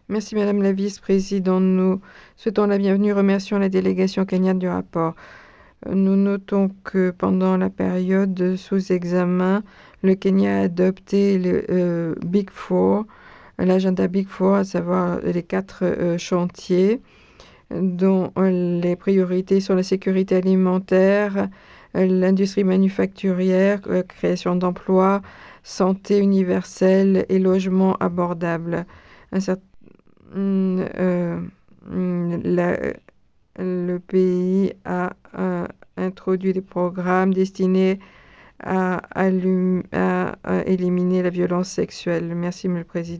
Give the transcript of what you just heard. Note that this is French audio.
Merci Madame la Vice-Présidente. Nous souhaitons la bienvenue, remercions la délégation kenyane du rapport. Nous notons que pendant la période sous examen, le Kenya a adopté le Big Four, l'agenda Big Four, à savoir les 4 chantiers, dont les priorités sont la sécurité alimentaire, l'industrie manufacturière, création d'emplois, santé universelle et logement abordable. Le pays a introduit des programmes destinés à éliminer la violence sexuelle. Merci, M. le Président.